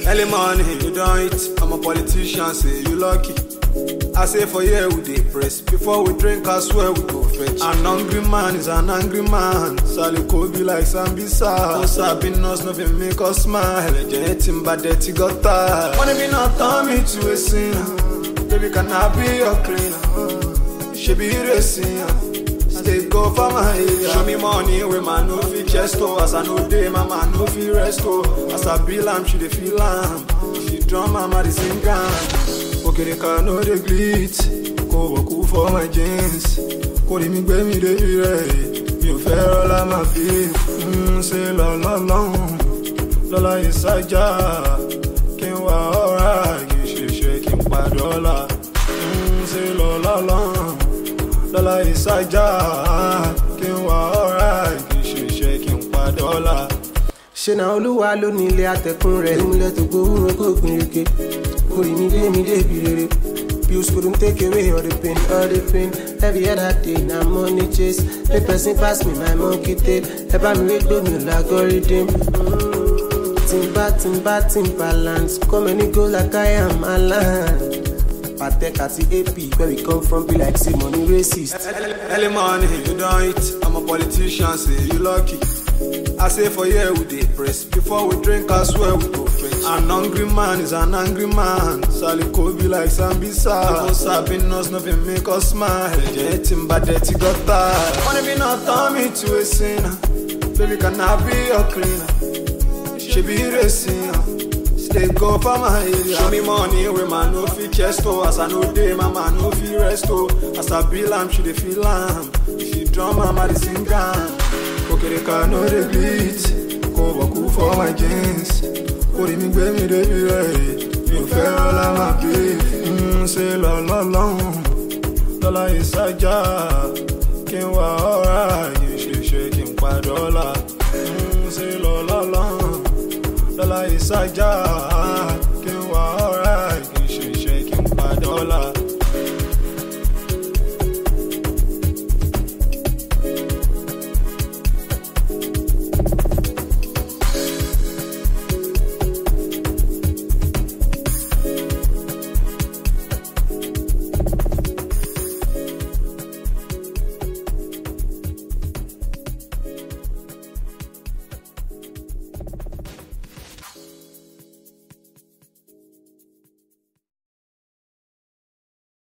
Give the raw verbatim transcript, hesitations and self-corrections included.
Early morning, you don't eat. I'm a politician, say you lucky. I say for here we dey press. Before we drink, I swear we go fetch. An hungry man is an angry man. Sally Kobe like Sambisa. No sabbing us, nothing make us smile. Generating bad dirty got tired. Wanna be not turn me to a sinner. Baby, can I be your cleaner? She be racing. Stay go for my area. Show me money with my no fit chest. As I know day, my man no fit rest. As I be lamb, she dey feel lamb. She drum mama the same gun. Okay, they can know the glitz. Go walk for my jeans. Go to me, baby, they be ready. You fair all of my beef. Mm, say la la la. La la is a jar. Can't walk alright. You should shake him by dollar. Mm, say la la la. La la is a jar. Can't walk alright. You should shake him by dollar. Ṣé na Olúwa ló ní ilé atẹ̀kùn rẹ̀ múlẹ̀ tó gbóhùn kó gbìn reke. Orí mi dé mi dé bi rere. Pills couldn't take away all the pain, all the pain. Every other day na money chase. Make person pass me my monkey tail. Ẹ bá mi wé gbó mi ò lágọ́rídìm. Timba timba timbaland. Come and go like I am a land. Patek àti A P, where we come from be like say money racist. Early morning, you don't eat. I'm a politician, say you lucky. I say for here we dey press. Before we drink, I swear we go fetch. An hungry man is an angry man. Sally Kobe like Sambisa. No sabbing us, nothing make us smile. Generating bad dirty got tired. Wanna be not turn me to a sinner. Baby, can I be your cleaner? She be racing. Stay go for my area. Show me money with my no fit chest. As I know day, my man no fit rest. As I be lamb, she dey feel lamb. She drum mama the sing gun. Okay, they can know the glitz. Go walk for my jeans. Go to me, baby, they be ready. You fair all of my beef. Mm, say la la la. La la is a jar. Can't walk alright. You should shake him by dollar. Mm, say la la la. La la is a jar.